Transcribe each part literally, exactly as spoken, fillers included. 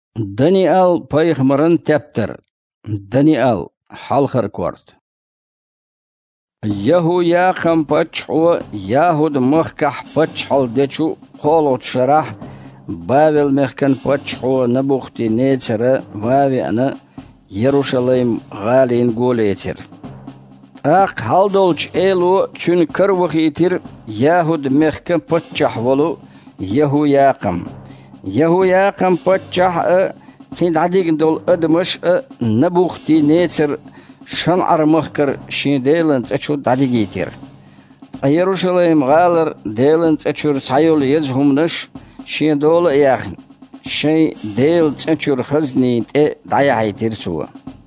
Daniel Payghmaran Tepter Daniel Halchar Kort Yahu Yacham Pachua Yahud Machkah Pachal Dechu Holot Sharah Bavel Mechkan Pachua Nabuchti Netzera Vaviana Jerusalem Galin Goletir Ach Haldolch Elu Chun Karwachitir Yahud Mechkan Pachahwalu Yahu Yacham Yahu Yacham Pachah Kind Adig Dol Admash Nabuchti Netzer Shan Armachkar Shin Delans Achud Adigitir Jerusalem Galer Delans Achur Sayol Yezhumnash Shin Dol Yachin Shin Del Achur Hazni E Dayahitir Sua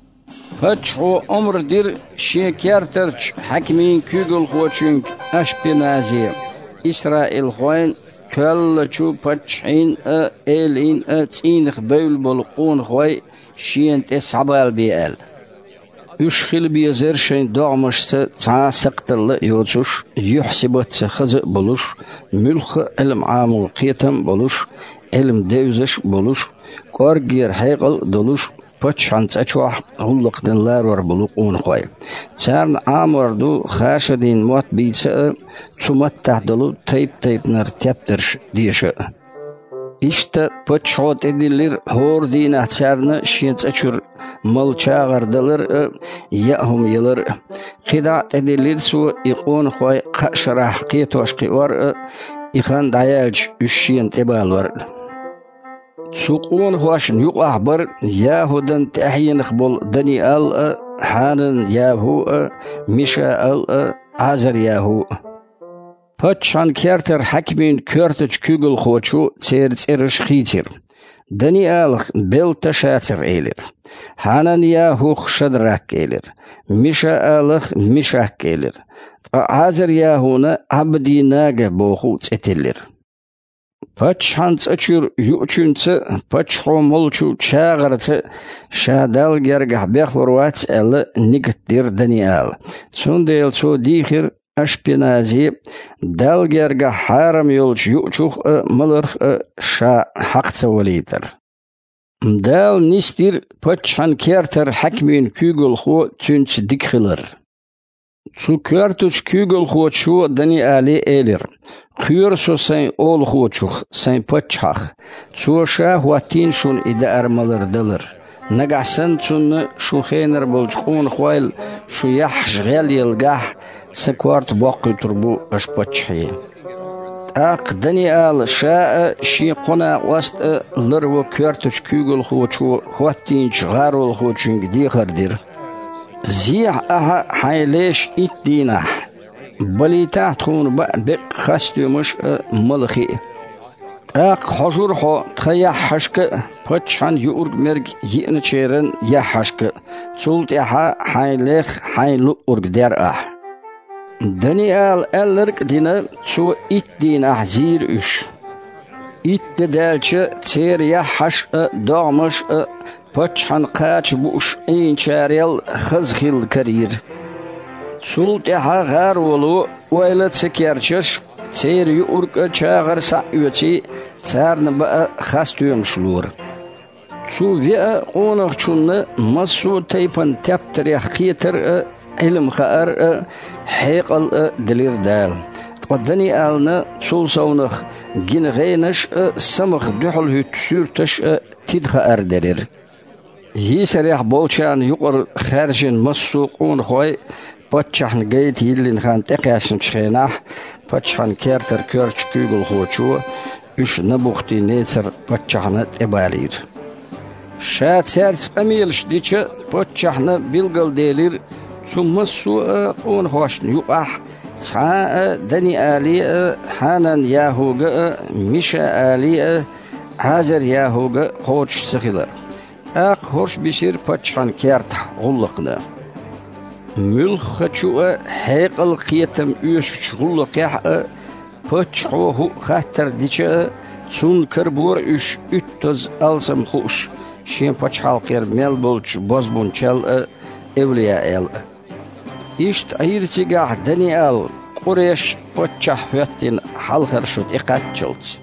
Pachu Omr Dir Shin Kerterch Hakimin Kugel Hochung Ashpenazi Israel Hoin كل شو بتشين إلين تين خبيل بالقون خوي شين تسعبال بيال يشخل بيزر شين دعمش تع سقتل يوتش يحسبت خز بلوش ملخ علم عام قيتم بلوش علم دوزش بلوش كارجير حيقل دلوش بتشان تشوح هلق دن لار بلقون خوي تارن عامر دو خاشدين موت بيتس تمتع دلو تيب تيب نر تبترش ديش إشتا بتشوت إدلير هور دينا تارن شينت أشور ملشاغر دلر يأهم يلر خدع إدلير سو يقون خوي قشرح قيتوش قوار يخان دايالج الشين تبالور سوقون هواش نيوق أحبر ياهودن تأحين خبول دانيال حانن ياهو ميشاء عزر ياهو باتشان كيرتر حكمين كيرتج كوغل خوشو تيرت إرش خيتر دانيال بيل تشاتر إيلر حانن ياهو خشدراك إيلر ميشاء ميشاك إيلر عزر ياهونا عبدي ناقة بوخو تتلر Pachhans achur yuchunse pachho molchu chagarse shadal gergah bechlorwats elle nigtir Daniel Sundel so dicher ashpenazi dal gergah haram yolch yuchuch muller sha haqtsa waliter dal nistir pachhan kerter hakmin kugel ho tünch dikhiler Zu kertuch kugel ho chu Danieli elir Khur so sein ol khochuch sein pachach zu sha watin shun ida armalar dalar nagasan chun shu khener bolchun khoil shu yahsh ghal yilgah sakwart baqi turbu ashpachi aq Daniel sha shi qona wast lirwo kertuch kugel khochu watin chgarul khochung di khardir زيح أها حيليش إتدينا بلي تحتون بق خستو مش ملخي أق حجور حو تخيا حشك بتشان يورج مرج ينشيرن يا حشك تولت يها حيليخ حيلو أورج در أح دانيال ألرك دينا سو إتدينا زير إش إتدالش تير يا حش دامش Pachhan قاچ بوش این چاریل خزخیل کریر سولت ها غار ولو ویلت سکرچش تیر یورک چاغر سعیوتی تارن با خستویم شلور سو وی قونخ چون مسو تیپن تبتر خیتر علم خار حیقل دلیر دال قدني آلنا سول سونخ جن غينش سمخ دحل هتسورتش تدخ أردرير هي سريح بولشان يقر خارجين مسوقون خوي باتشان جيت يلين خان تقاسم شخيناح باتشان كيرتر كيرش كيغل خوشو إش نبوختي نيتر باتشان تبالير شات سيرت أميلش ديش باتشان بيلغل ديلير ثم مسوقون خوش يقح تسعى دني آلي حانان ياهوغ ميشا آلي عازر ياهوغ خوش سخيلر أق هرش بيصير باتشان كيرت غلقنا ملخشوا حيقل قيتم يوش غلق باتشوه خاطر ديشا سون كربور إش اتز ألسم خوش شين باتشال قير ملبولش بازبون شال أولياء ال إشت أيرتيجا دانيال قريش باتشاه يتين حالخر شد إقاتشلت